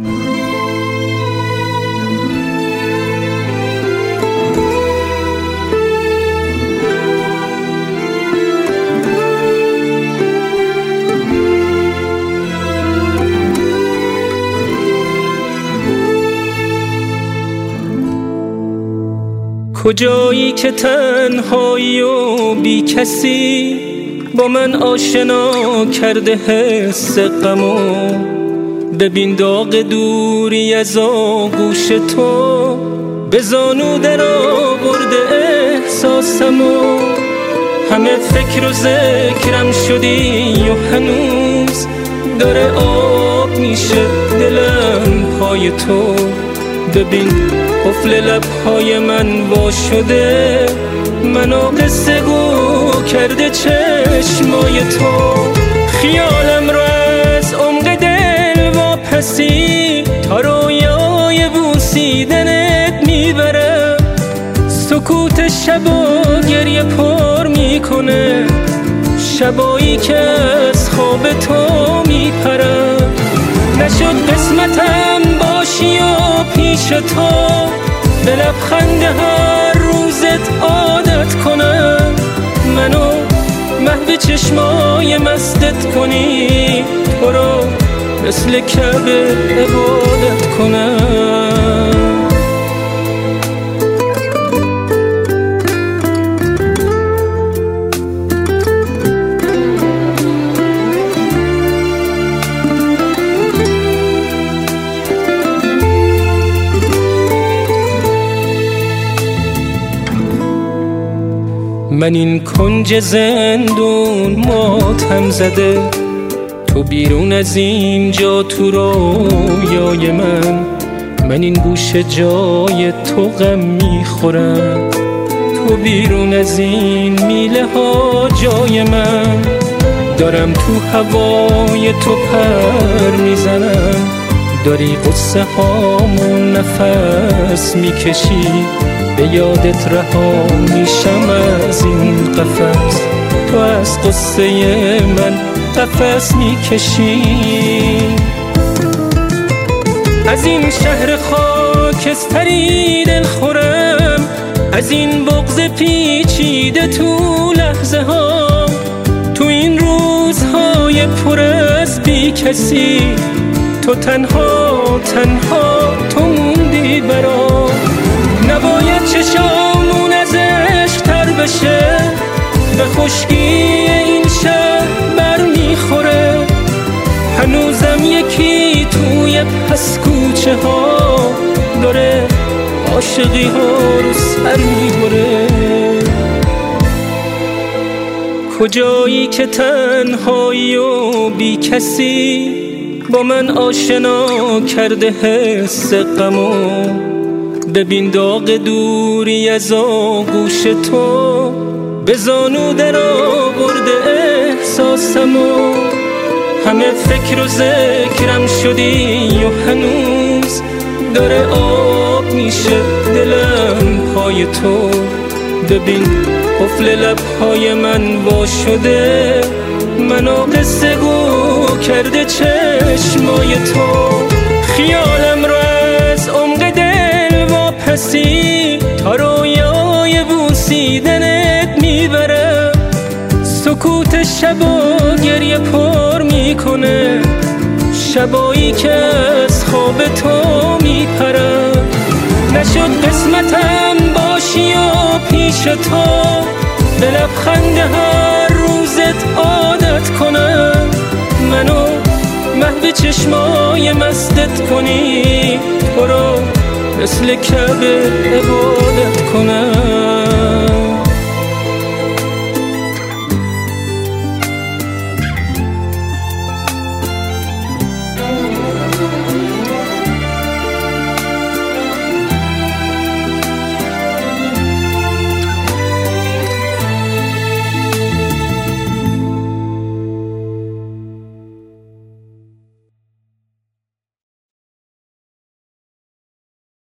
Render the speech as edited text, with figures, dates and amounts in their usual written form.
کجایی که تنهایی و بی کسی با من آشنا کرده حس غمو، ببین داغ دوری از آغوش تو به زانو در آورده احساسمو. همه فکر و ذکرم شدی و هنوز داره آب میشه دلم پای تو. ببین قفل لبهای من وا شده، منو قصه گو کرده چشمای تو. خیالم رو از عمق دل واپسی تا رویای بوسیدنت میبره. سکوت شب و گریه پر میکنه، شبایی که از خواب تو میپرم. نشد قسمتم باشی و پیش تو به لبخند هر روزت عادت کنم. منو محو چشمای مستت کنی، تو رو مثل کعبه عبادت کنم. من این کنج زندون ماتم زده، تو بیرون از اینجا تو رویای من این گوشه جای تو غم میخورم. تو بیرون از این میله ها جای من، دارم تو هوای تو پر میزنم. داری قصه هامون نفس میکشی، به یادت رها میشم از این قفس. تو از قصه من قفس میکشی. از این شهر خاکستری دل خورم، از این بغض پیچیده تو لحظه ها. تو این روزهای پر از بی کسی، تو تنها تو موندی برام. نباید چشامون از عشق تر بشه، به خشکی این شهر بر میخوره. هنوزم یکی توی پس کوچه ها داره عاشقی ها رو سر میبره. کجایی که تنهایی و بی کسی با من آشنا کرده حس غمو، ببین داغ دوری از آغوش تو به زانو در آورده احساسمو. همه فکر و ذکرم شدی و هنوز داره آب میشه دلم پای تو. ببین قفل لبهای من وا شده، منو قصه گو کرده چشمای تو. خیالم رو از عمق دل واپسی تا رویای بوسیدنت میبره. سکوت شب و گریه پر میکنه، شبایی که از خواب تو میپرم. نشد قسمتم باشی و پیش تو به لبخند هر روزت عادت کنم. منو محو چشمای مستت کنی، تو رو مثل کعبه عبادت کنم.